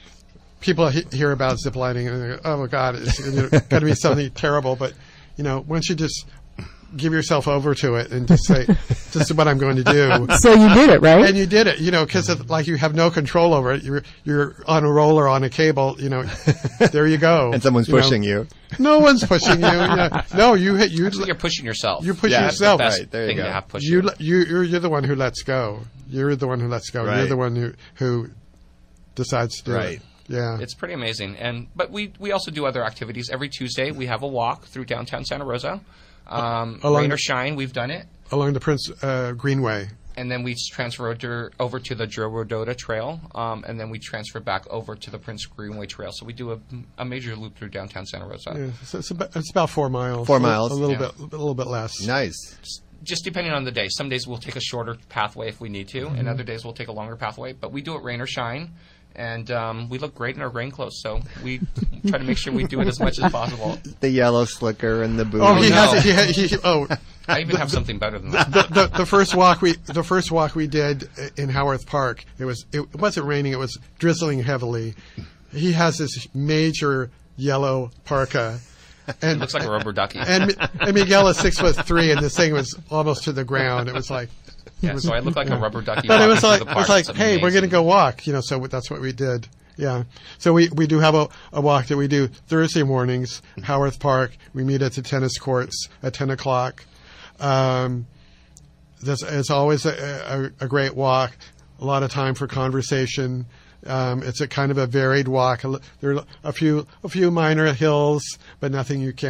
people he- hear about ziplining and they go, oh my God, it's going to be something terrible. But you know, once you just give yourself over to it and just say, "This is what I'm going to do," So you did it, right? and you did it, you know, because like you have no control over it. You're you're on a roller on a cable, you know. There you go. And someone's You know. pushing you. No one's pushing you. you know. No, you hit you. Actually, you're pushing yourself. You push Yeah, That's the yourself. best Right, there you thing go. to have push You, you. le- you you're, you're the one who lets go. You're the one who lets go. You're Right. the one who who decides to do Right. it. Yeah. It's pretty amazing. And but we we also do other activities. Every Tuesday we have a walk through downtown Santa Rosa. Um, Along- rain or shine, we've done it. Along the Prince uh, Greenway. And then we transfer over, over to the Joe Rodota Trail, um, and then we transfer back over to the Prince Greenway Trail. So we do a, a major loop through downtown Santa Rosa. Yeah, so it's, about, it's about four miles. Four A- miles. A little Yeah. bit, a little bit less. Nice. Just depending on the day. Some days we'll take a shorter pathway if we need to, Mm-hmm. and other days we'll take a longer pathway. But we do it rain or shine, and um, we look great in our rain clothes. So we try to make sure we do it as much as possible. The yellow slicker and the boots. Oh, he no. has it. He, ha- he, he- oh, I even have something better than that. the, the the first walk we the first walk we did in Howarth Park. It was it wasn't raining. It was drizzling heavily. He has this major yellow parka. And It looks like a rubber ducky. and, and Miguel is six foot three, and this thing was almost to the ground. It was like, yeah, so I look like a rubber ducky. but it was walking like through the it was park. like, It's hey, we're going to amazing. go walk, you know. So that's what we did. Yeah. So we, we do have a, a walk that we do Thursday mornings, Howarth Park. We meet at the tennis courts at ten o'clock. Um, this it's always a, a, a great walk. A lot of time for conversation. Um, it's a kind of a varied walk. A li- There are a few a few minor hills, but nothing you can't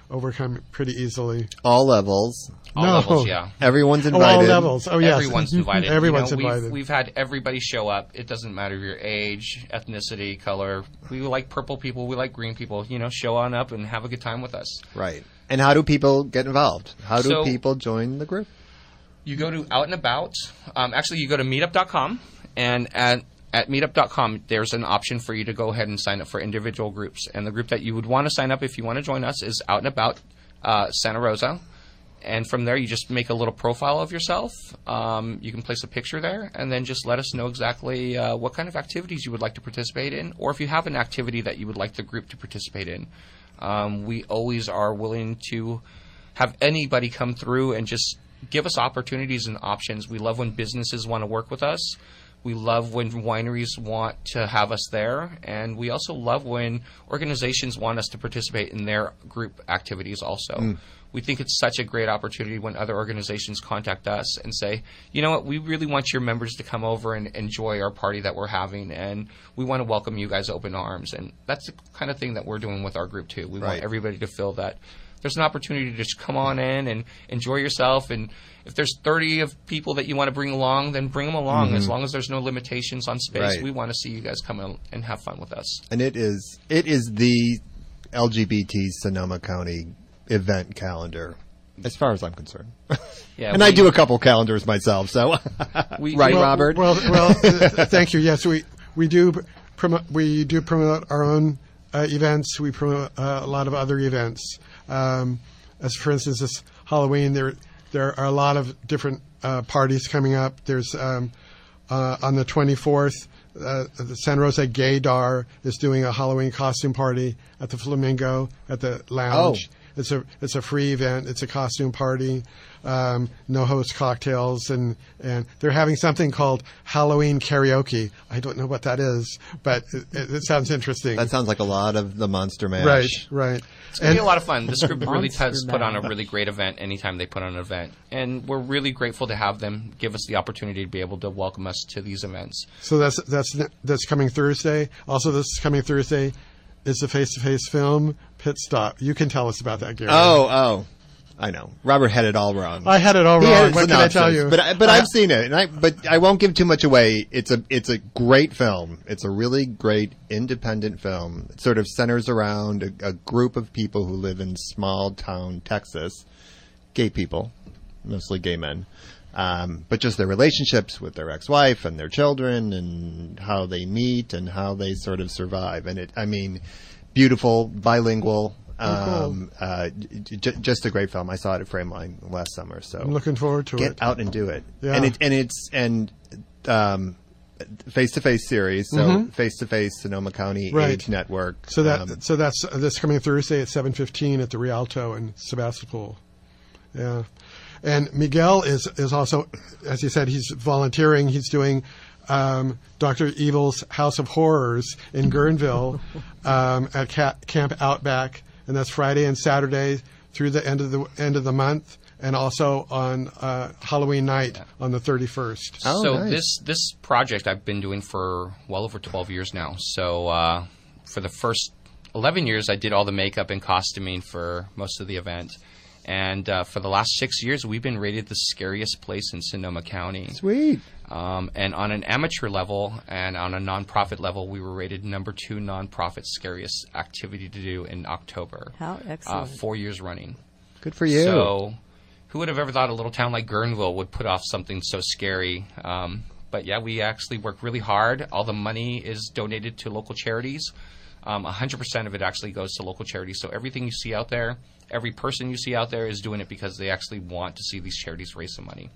overcome pretty easily. All levels. All No. levels, yeah. Everyone's Oh, invited. all levels. Oh, yes. Everyone's invited. Everyone's You know, invited. We've, we've had everybody show up. It doesn't matter your age, ethnicity, color. We like purple people. We like green people. You know, show on up and have a good time with us. Right. And how do people get involved? How do So- people join the group? You go to Out and About. Um, actually, you go to meetup dot com, and at at meetup dot com, there's an option for you to go ahead and sign up for individual groups. And the group that you would want to sign up if you want to join us is Out and About uh, Santa Rosa. And from there, you just make a little profile of yourself. Um, you can place a picture there, and then just let us know exactly uh, what kind of activities you would like to participate in, or if you have an activity that you would like the group to participate in. Um, we always are willing to have anybody come through and just give us opportunities and options. We love when businesses want to work with us. We love when wineries want to have us there. And we also love when organizations want us to participate in their group activities also. Mm. We think it's such a great opportunity when other organizations contact us and say, you know what, we really want your members to come over and enjoy our party that we're having, and we want to welcome you guys open arms. And that's the kind of thing that we're doing with our group too. We Right. want everybody to feel that there's an opportunity to just come on in and enjoy yourself. And if there's thirty of people that you want to bring along, then bring them along. Mm-hmm. As long as there's no limitations on space, Right. we want to see you guys come in and have fun with us. And it is it is the L G B T Sonoma County event calendar, as far as I'm concerned. Yeah, and I we- do a couple calendars myself, so We- right, well- Robert? Well, well, uh, thank you. Yes, we we do promote we do promote our own uh, events. We promote uh, a lot of other events. Um, as for instance, this Halloween, there there are a lot of different uh, parties coming up. There's um, uh, on the twenty-fourth, uh, the Santa Rosa Gaydar is doing a Halloween costume party at the Flamingo at the lounge. Oh. It's a it's a free event. It's a costume party, um, no host cocktails, and, and they're having something called Halloween karaoke. I don't know what that is, but it, it, it sounds interesting. That sounds like a lot of the Monster Mash. right, right. It's going to be a lot of fun. This group really Monster does put on a Mash. really great event anytime they put on an event. And we're really grateful to have them give us the opportunity to be able to welcome us to these events. So that's that's that's coming Thursday. Also, this coming Thursday is the face-to-face film Pit Stop. You can tell us about that, Gary. Oh, oh. I know. Robert had it all wrong. I had it all He wrong. had What can I tell synopsis, you? But I, but I- I've seen it, and I but I won't give too much away. It's a it's a great film. It's a really great independent film. It sort of centers around a, a group of people who live in small town Texas, gay people, mostly gay men, um, but just their relationships with their ex-wife and their children, and how they meet and how they sort of survive. And it, I mean, beautiful, bilingual. Um, uh, j- j- just a great film. I saw it at Frameline last summer. So I'm looking forward to get it. out and do it. Yeah. And it and it's and um, face to face series. So face to face Sonoma County Right. Age Network. So that um, so that's uh, this coming Thursday at seven fifteen at the Rialto in Sebastopol. Yeah, and Miguel is is also, as you said, he's volunteering. He's doing um, Doctor Evil's House of Horrors in Guerneville um, at Ca- Camp Outback, and that's Friday and Saturday through the end of the end of the month, and also on uh, Halloween night on the thirty-first. Oh, so nice. this this project I've been doing for well over twelve years now. So uh, for the first eleven years, I did all the makeup and costuming for most of the event. And uh, for the last six years, we've been rated the scariest place in Sonoma County. Sweet. Um, and on an amateur level and on a nonprofit level, we were rated number two nonprofit scariest activity to do in October. How Uh, excellent. four years running. Good for you. So, who would have ever thought a little town like Guerneville would put off something so scary? Um, but yeah, we actually work really hard. All the money is donated to local charities. Um, one hundred percent of it actually goes to local charities. So everything you see out there, every person you see out there is doing it because they actually want to see these charities raise some money.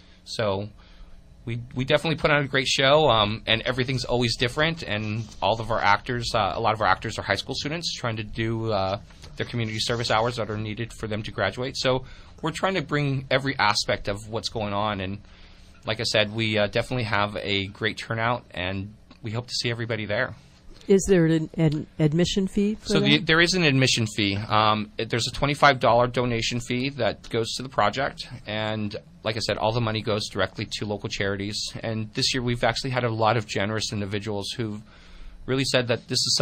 So we we definitely put on a great show, um, and everything's always different. And all of our actors, uh, a lot of our actors are high school students trying to do uh, their community service hours that are needed for them to graduate. So we're trying to bring every aspect of what's going on. And like I said, we uh, definitely have a great turnout, and we hope to see everybody there. Is there an, an admission fee for So that? the, there is an admission fee. Um, it, there's a twenty-five dollars donation fee that goes to the project. And like I said, all the money goes directly to local charities. And this year we've actually had a lot of generous individuals who've really said that this is some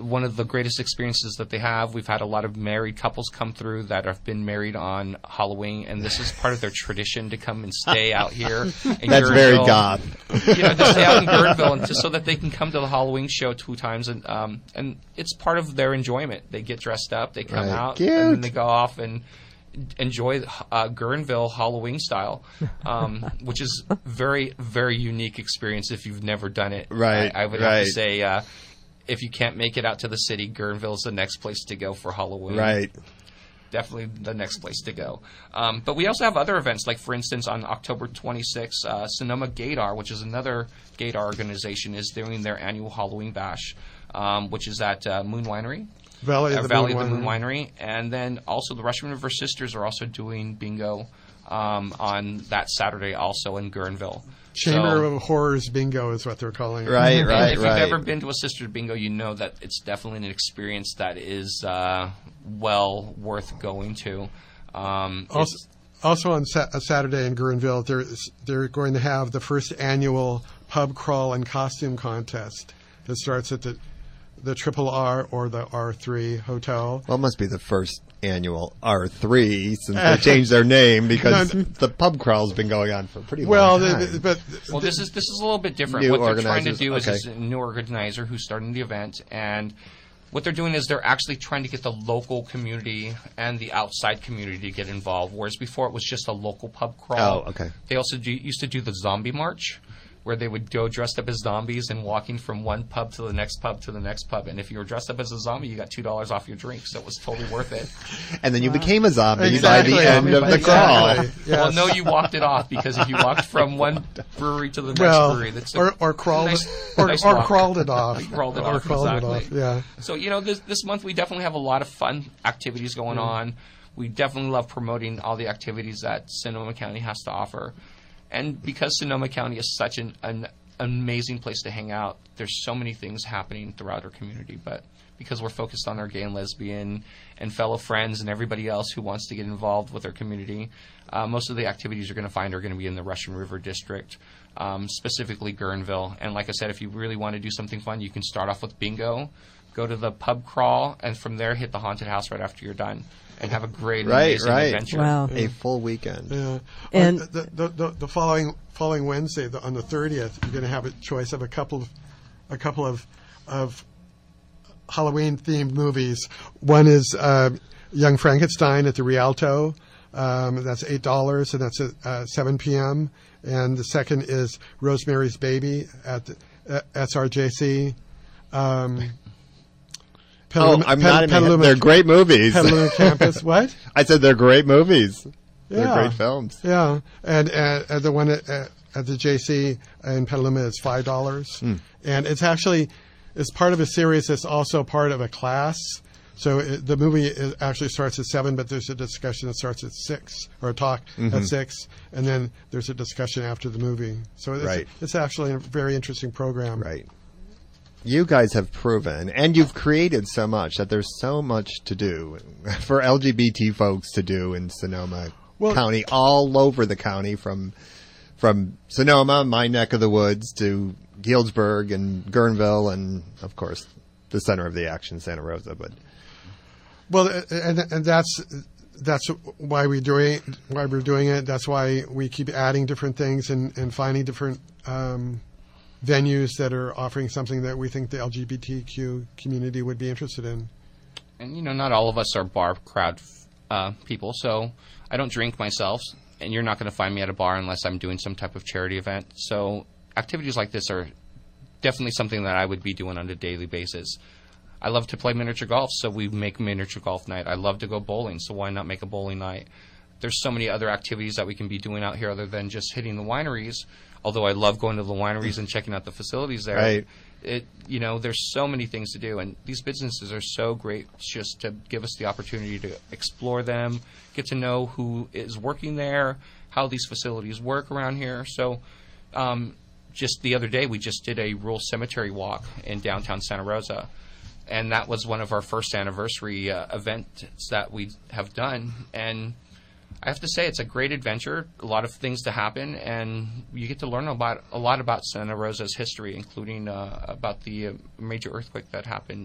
one of the greatest experiences that they have. We've had a lot of married couples come through that have been married on Halloween, and this is part of their tradition to come and stay out here. In That's very Guerneville. goth. You know, to stay out in Guerneville, and just so that they can come to the Halloween show two times, and um, and it's part of their enjoyment. They get dressed up, they come Right. out, Cute. and then they go off and enjoy uh, Guerneville Halloween style, um, which is very, very unique experience if you've never done it. Right, I, I would have right. to say, uh, if you can't make it out to the city, Guerneville is the next place to go for Halloween. Right. Definitely the next place to go. Um, but we also have other events, like, for instance, on October twenty-sixth, uh, Sonoma Gaydar, which is another Gaydar organization, is doing their annual Halloween bash, um, which is at uh, Moon Winery. Valley Uh, of the Valley Moon of the Moon Winery. Winery. And then also the Russian River Sisters are also doing bingo um, on that Saturday also in Guerneville. Chamber So- of Horrors bingo is what they're calling it. Right, and right, if right. you've ever been to a Sisters bingo, you know that it's definitely an experience that is uh, well worth going to. Um, Also, it's- also on sa- a Saturday in Guerneville, they're, they're going to have the first annual pub crawl and costume contest that starts at the the Triple R or the R three hotel. Well, it must be the first annual R three since they changed their name because No, no. the pub crawl's been going on for a pretty Well, long the, time. the, but Well, this is this is a little bit different. New What they're trying to organizers, do is, okay. is a new organizer who's starting the event, and what they're doing is they're actually trying to get the local community and the outside community to get involved. Whereas before it was just a local pub crawl. Oh, okay. They also do, used to do the zombie march, where they would go dressed up as zombies and walking from one pub to the next pub to the next pub. And if you were dressed up as a zombie, you got two dollars off your drink, so it was totally worth it. and then you became a zombie Exactly. by the end of the crawl. Exactly. Well, Yes. no, you walked it off, because if you walked from one brewery to the next Well, brewery, that's a or, or crawled nice, or, nice or walk. crawled it off. Crawled it or off, crawled exactly. it off. Yeah. So, you know, this this month we definitely have a lot of fun activities going on. We definitely love promoting all the activities that Sonoma County has to offer. And because Sonoma County is such an, an amazing place to hang out, there's so many things happening throughout our community. But because we're focused on our gay and lesbian and fellow friends and everybody else who wants to get involved with our community, uh, most of the activities you're going to find are going to be in the Russian River District, um, specifically Guerneville. And like I said, if you really want to do something fun, you can start off with bingo, go to the pub crawl, and from there hit the haunted house right after you're done, and have a great, Right, amazing right. adventure. Wow. A full weekend. Yeah. And- Or the, the, the, the following following Wednesday, the, on the thirtieth, you're going to have a choice of a couple of a couple of of Halloween themed movies. One is uh, Young Frankenstein at the Rialto. Um, that's eight dollars, and that's at uh, seven p.m. And the second is Rosemary's Baby at the, uh, S R J C. Um, Oh, Petaluma- I'm Pet- not. In my head. Petaluma- They're great movies. Petaluma Campus. What? I said they're great movies. They're Yeah. great films. Yeah, and uh, uh, the one at, uh, at the J C in Petaluma is five dollars, Hmm. and it's actually it's part of a series that's also part of a class. So it, the movie is, actually starts at seven, but there's a discussion that starts at six, or a talk Mm-hmm. at six, and then there's a discussion after the movie. So it's, Right. it's actually a very interesting program. Right. You guys have proven, and you've created so much, that there's so much to do for L G B T folks to do in Sonoma Well- County, all over the county, from from Sonoma, my neck of the woods, to Healdsburg and Guerneville, and of course the center of the action, Santa Rosa. But Well, uh, and, and that's that's why we doing why we're doing it. That's why we keep adding different things and, and finding different um, venues that are offering something that we think the L G B T Q community would be interested in. And, you know, not all of us are bar crowd uh, people, so I don't drink myself, and you're not going to find me at a bar unless I'm doing some type of charity event. So activities like this are definitely something that I would be doing on a daily basis. I love to play miniature golf, so we make miniature golf night. I love to go bowling, so why not make a bowling night? There's so many other activities that we can be doing out here other than just hitting the wineries, although I love going to the wineries and checking out the facilities there. Right. It, you know, there's so many things to do, and these businesses are so great just to give us the opportunity to explore them, get to know who is working there, how these facilities work around here. So um, just the other day, we just did a rural cemetery walk in downtown Santa Rosa, and that was one of our first anniversary uh, events that we have done. And I have to say, it's a great adventure, a lot of things to happen, and you get to learn about a lot about Santa Rosa's history, including uh, about the uh, major earthquake that happened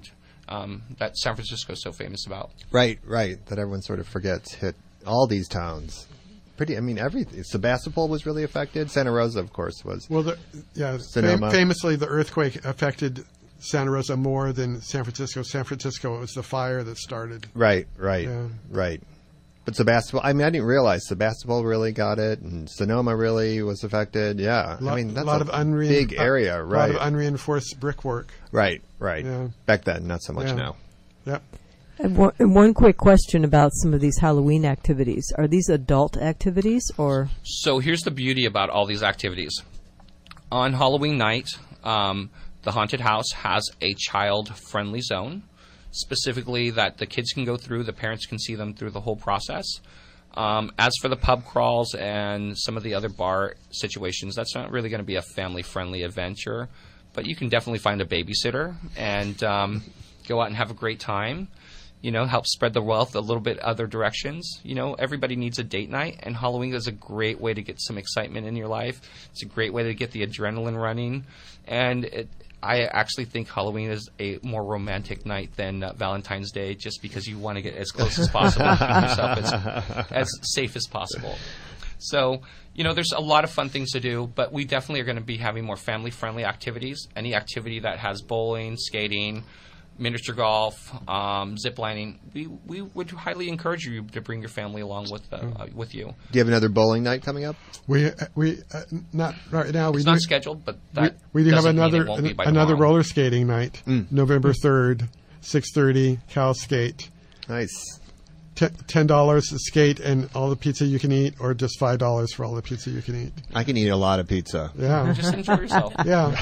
um, that San Francisco is so famous about. Right, right. That everyone sort of forgets hit all these towns. Pretty, I mean, everything. Sebastopol was really affected. Santa Rosa, of course, was. Well, the, yeah, fam- Sonoma. famously, the earthquake affected Santa Rosa more than San Francisco. San Francisco, it was the fire that started. Right, right, Yeah. right. But Sebastopol, I mean, I didn't realize Sebastopol really got it, and Sonoma really was affected. Yeah, Lot, I mean, that's lot a of unrein- big area, A right? lot of unreinforced brickwork. Right, right. Yeah. Back then, not so much Yeah. now. Yep. And one, and one quick question about some of these Halloween activities. Are these adult activities or? So here's the beauty about all these activities. On Halloween night, um, the haunted house has a child-friendly zone, specifically that the kids can go through, the parents can see them through the whole process. Um, as for the pub crawls and some of the other bar situations, that's not really going to be a family-friendly adventure, but you can definitely find a babysitter and um, go out and have a great time. You know, help spread the wealth a little bit other directions. You know, everybody needs a date night, and Halloween is a great way to get some excitement in your life. It's a great way to get the adrenaline running, and it, I actually think Halloween is a more romantic night than uh, Valentine's Day, just because you want to get as close as possible and keep yourself as, as safe as possible. So, you know, there's a lot of fun things to do, but we definitely are going to be having more family-friendly activities. Any activity that has bowling, skating, miniature golf, um, zip lining, we, we would highly encourage you to bring your family along with uh, uh, with you. Do you have another bowling night coming up? We we uh, not right now. We It's do, not scheduled, but that we, we do have doesn't mean another it won't be by another tomorrow. roller skating night, November third, six thirty, Cal Skate. Nice. T- Ten dollars to skate and all the pizza you can eat, or just five dollars for all the pizza you can eat. I can eat a lot of pizza. Yeah, Just enjoy yourself. yeah.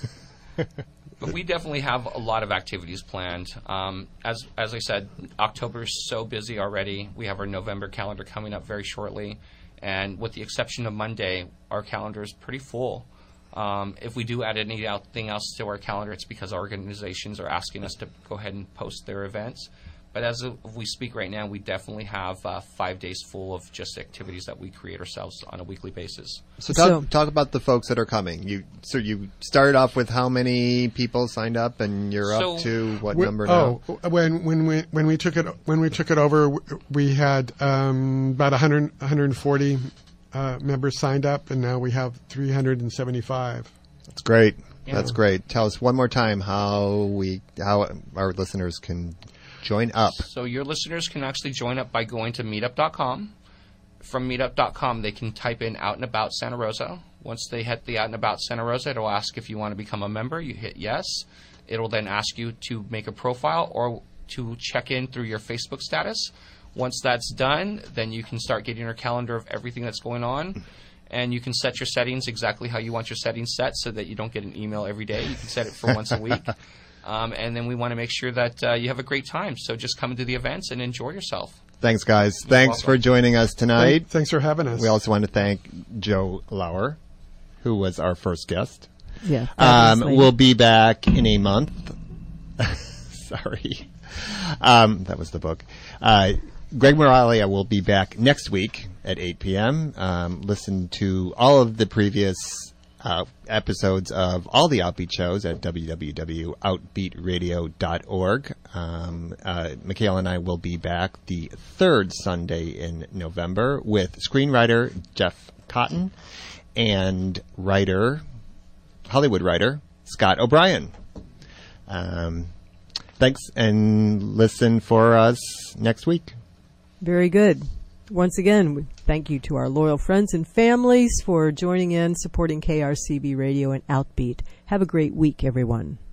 But we definitely have a lot of activities planned. Um, as as I said, October is so busy already. We have our November calendar coming up very shortly, and with the exception of Monday, our calendar is pretty full. Um, if we do add anything else to our calendar, it's because organizations are asking us to go ahead and post their events. But as of we speak right now, we definitely have uh, five days full of just activities that we create ourselves on a weekly basis. So talk, So- talk about the folks that are coming. You so you started off with how many people signed up, and you're So- up to what We- number now? oh, when when we when we took it when we took it over, we had um, about one hundred, one hundred forty uh, members signed up, and now we have three hundred seventy-five. That's great. Yeah. That's great. Tell us one more time how we how our listeners can join up. So your listeners can actually join up by going to meetup dot com. From meetup dot com, they can type in Out and About Santa Rosa. Once they hit the Out and About Santa Rosa, it'll ask if you want to become a member. You hit yes. It'll then ask you to make a profile or to check in through your Facebook status. Once that's done, then you can start getting your calendar of everything that's going on. And you can set your settings exactly how you want your settings set so that you don't get an email every day. You can set it for once a week. Um, and then we want to make sure that uh, you have a great time. So just come to the events and enjoy yourself. Thanks, guys. Thanks welcome. for joining us tonight. Thank- Thanks for having us. We also want to thank Joe Lauer, who was our first guest. Yeah. Um, fabulous lady. we'll be back in a month. Sorry. Um, that was the book. Uh, Greg Moralia will be back next week at eight p.m. Um, listen to all of the previous uh, episodes of all the Outbeat shows at w w w dot outbeat radio dot org. Um, uh, Michaela and I will be back the third Sunday in November with screenwriter Jeff Cotton and writer, Hollywood writer, Scott O'Brien. Um, thanks, and listen for us next week. Very good. Once again, we thank you to our loyal friends and families for joining in, supporting K R C B Radio and Outbeat. Have a great week, everyone.